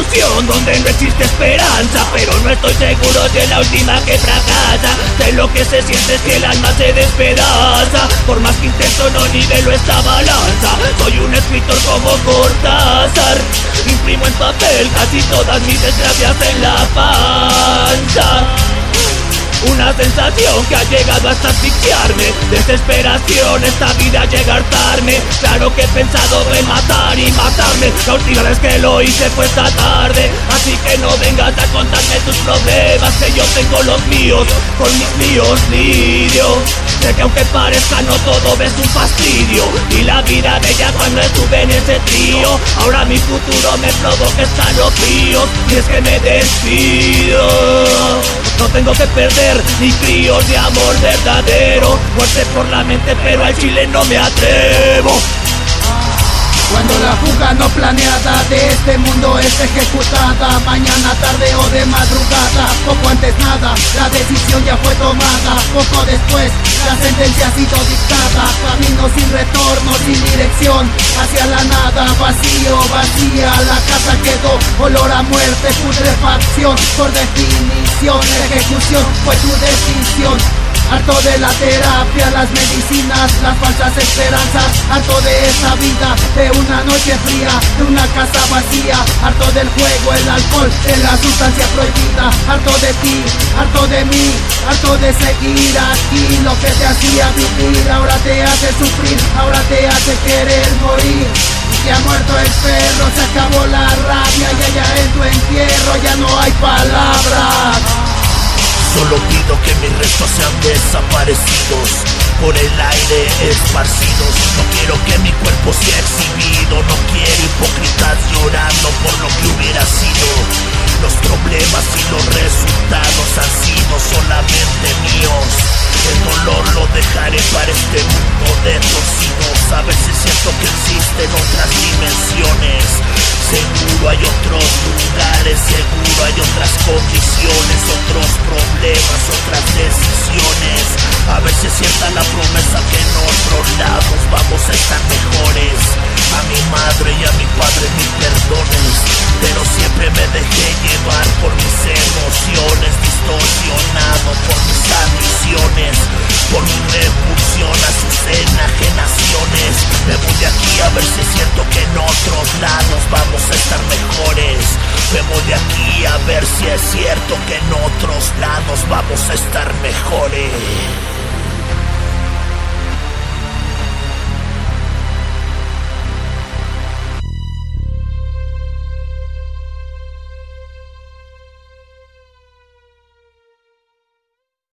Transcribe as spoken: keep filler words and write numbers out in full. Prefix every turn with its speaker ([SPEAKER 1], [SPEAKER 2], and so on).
[SPEAKER 1] ilusión donde no existe esperanza, pero no estoy seguro de la última que fracasa. De lo que se siente es que el alma se despedaza, por más que intento no nivelo esta balanza. Soy un escritor como Cortázar, imprimo en papel casi todas mis desgracias en la panza. Una sensación que ha llegado hasta asfixiarme, desesperación, esta vida llega a hartarme. Claro que he pensado en matar y matarme, la última vez que lo hice fue esta tarde. Así que no vengas a contarme tus problemas, que yo tengo los míos, con mis líos lidio. Sé que aunque parezca no todo ves un fastidio, y la vida bella cuando estuve en ese trío. Ahora mi futuro me provoca escalofríos, y es que me despido. No tengo que perder ni críos de amor verdadero, muerte por la mente pero al chile no me atrevo.
[SPEAKER 2] Cuando la fuga no planeada de este mundo es ejecutada, mañana, tarde o de madrugada, poco antes nada, la decisión ya fue tomada. Poco después, la sentencia ha sido dictada. Camino sin retorno, sin dirección, hacia la nada, vacío, vacía. La casa quedó, olor a muerte, putrefacción. Por definición, ejecución fue tu decisión. Harto de la terapia, las medicinas, las falsas esperanzas. Harto de esta vida, de una noche fría, de una casa vacía. Harto del juego, el alcohol, de la sustancia prohibida. Harto de ti, harto de mí, harto de seguir aquí. Lo que te hacía vivir, ahora te hace sufrir, ahora te hace querer morir. Se ha muerto el perro, se acabó la rabia, y allá en tu entierro ya no hay palabras.
[SPEAKER 3] Solo pido que mis restos sean desaparecidos, por el aire esparcidos. No quiero que mi cuerpo sea exhibido, no quiero hipócritas llorando por lo que hubiera sido. Los problemas y los resultados han sido solamente míos. El dolor lo dejaré para este mundo de torcidos. A ver si es cierto que existen otras dimensiones. Seguro hay otros lugares, seguro hay otras condiciones, otros problemas, otras decisiones. A ver si es cierta la promesa que en otros lados vamos a estar mejores. A mi madre y a mi padre mil perdones, pero siempre me dejé llevar por mis emociones, distorsionado por mis ambiciones, por mi repulsión a sus enajenaciones. Me voy de aquí a ver si es cierto que en otros lados vamos a estar mejores. Me voy de aquí a ver si es cierto que en